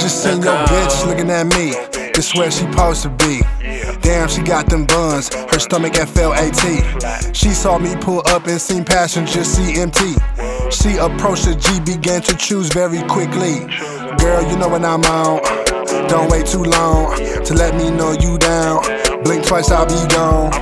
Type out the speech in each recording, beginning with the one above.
Just seen your bitch looking at me. This where she supposed to be. Damn, she got them buns, her stomach FLAT. She saw me pull up and seen passengers CMT. She approached the G, began to choose very quickly. Girl, you know what I'm on. Don't wait too long to let me know you down. Blink twice, I'll be gone.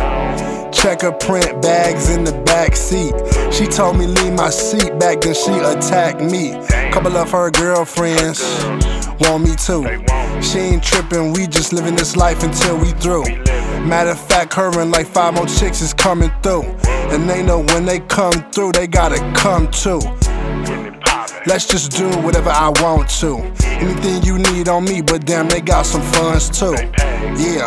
Checker print bags in the back seat. She told me leave my seat back, then she attacked me. Couple of her girlfriends want me too. She ain't trippin', we just living this life until we through. Matter of fact, her and like 5 more chicks is coming through. And they know when they come through, they gotta come too. Let's just do whatever I want to. Anything you need on me, but damn, they got some funds too. Yeah,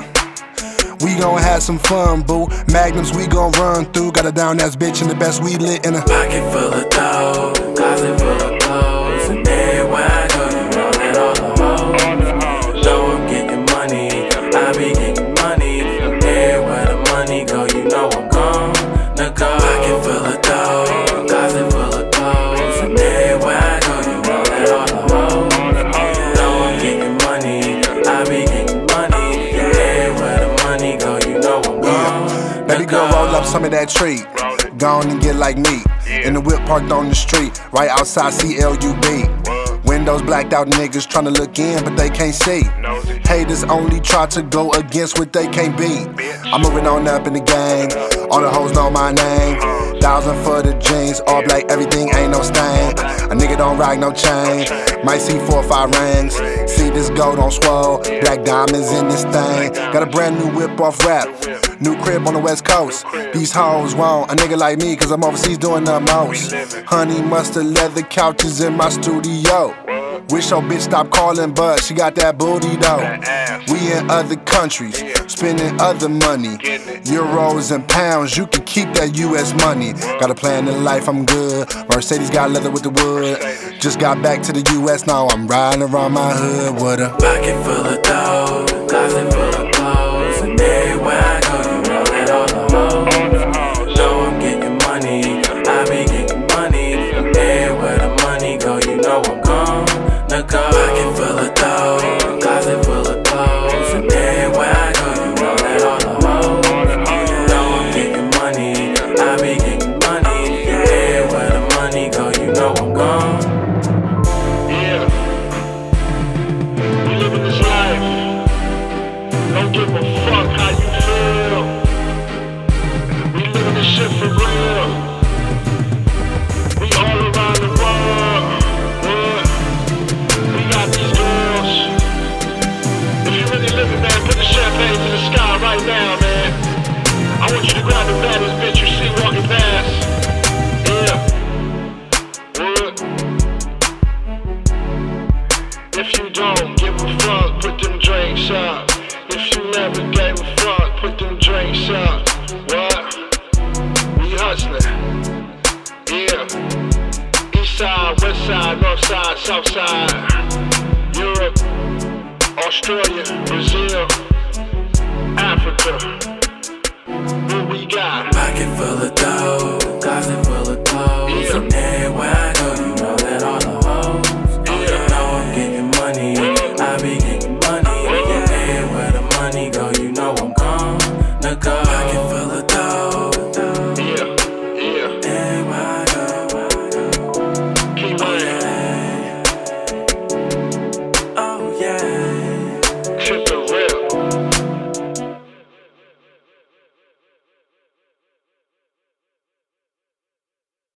we gon' have some fun, boo. Magnums we gon' run through. Got a down ass bitch and the best we lit in a pocket full of dough, closet full of clothes, and everywhere I go, you know that all the hoes know I'm getting money. I be getting money. Everywhere the money go, you know I'm gonna go. Pocket full of dough, closet full of clothes, and everywhere I go, you know that all the hoes know I'm getting money. I be getting money. Everywhere the money go, you know I'm gonna Baby girl, roll up some of that treat. Go on and get like me. In the whip parked on the street, right outside CLUB. Windows blacked out, niggas tryna look in, but they can't see. Haters only try to go against what they can't be. I'm moving on up in the gang, all the hoes know my name. 1,000 for the jeans, all black, everything ain't no stain. A nigga don't rock no chain, might see 4 or 5 rings. See this gold on swole, black diamonds in this thing. Got a brand new whip off rap, new crib on the west coast. These hoes want a nigga like me, cause I'm overseas doing the most. Honey mustard leather couches in my studio. Wish your bitch stopped calling, but she got that booty though. We in other countries, spending other money. Euros and pounds, you can keep that US money. Got a plan in life, I'm good. Mercedes got leather with the wood. Just got back to the US, now I'm riding around my hood with a pocket full of dough, closet full of clothes, and everywhere I go, you know that all the hoes know I'm getting money. I be getting money. Everywhere the money go, you know I'm gonna go. Pocket full of dough, closet full of clothes, and everywhere I go, you know that all the hoes know I'm getting money. I be getting money. Everywhere the money go, you know I'm gone. Yeah, we living this life. Don't give a fuck how you feel. We living this shit for real. We all around the world. Yeah. We got these girls. If you really living, man, put the champagne to the sky right now, man. I want you to grab the baddest bitch you see walking past. Yeah. If you don't give a fuck, put them drinks up. If you never gave a fuck, put them drinks up. What? We hustling. Yeah. East side, west side, north side, south side. Europe, Australia, Brazil.